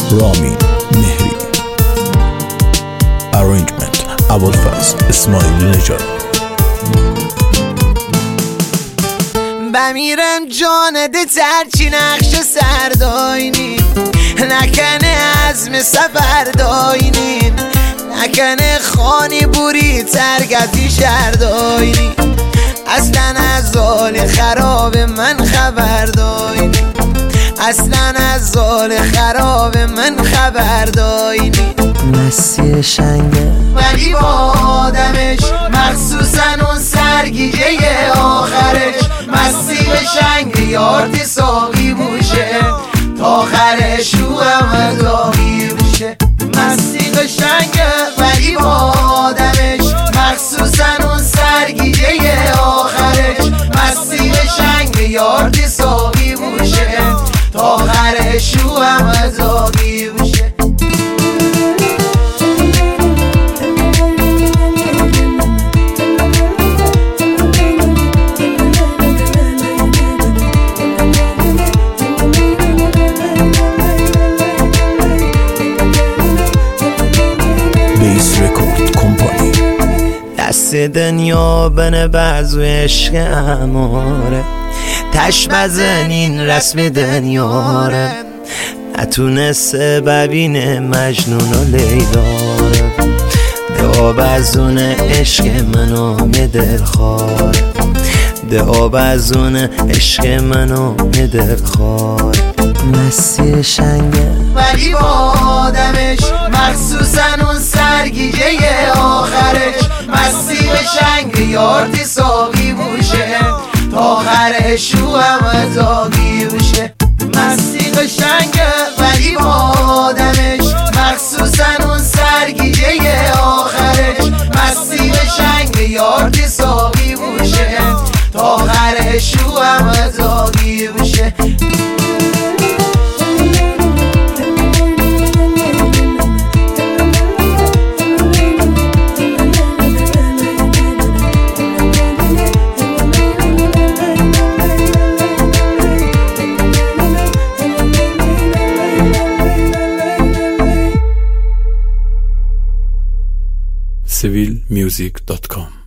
رامین مهری. Arrangement ابوالفضل اسماعیل نژاد. بمیرم جانده ترچی نقش سرداینیم، نکنه عزم سفر داینیم، نکنه خانی بوری ترگتی شرداینیم، اصلا از حال خراب من خبر داینیم، اصلا از حال خراب من خبر داینیم. مسیح شنگه ولی با آدمش مخصوصا اون سرگیجه آخرش، مسیح شنگ یارتی ساقی بوشه تا آخرش رو هم داغی بشه. مسیح شنگ ولی با آدمش مخصوصا اون سرگیجه آخرش، مسیح شنگ یارتی ساقی بوشه تا آخرش رو هم داغی بشه. دست دنیا بنه بعضو عشق اماره، تش بزنین رسم دنیاره، نتونسته ببینه مجنون و لیلاره، ده آب از اون عشق منو دلخواره، ده آب از اون عشق منو دلخواره. مسیح شنگه ولی با آدمش مخصوصا اون سرگیجه آخرش، مسیح شنگ یارتی ساقی بوشه تا آخرش رو هم داغی بشه. مسیح شنگ ولی با آدمش مخصوصا اون سرگیجه آخرش، مسیح شنگ یارتی ساقی بوشه تا آخرش رو هم داغی بشه. civilmusic.com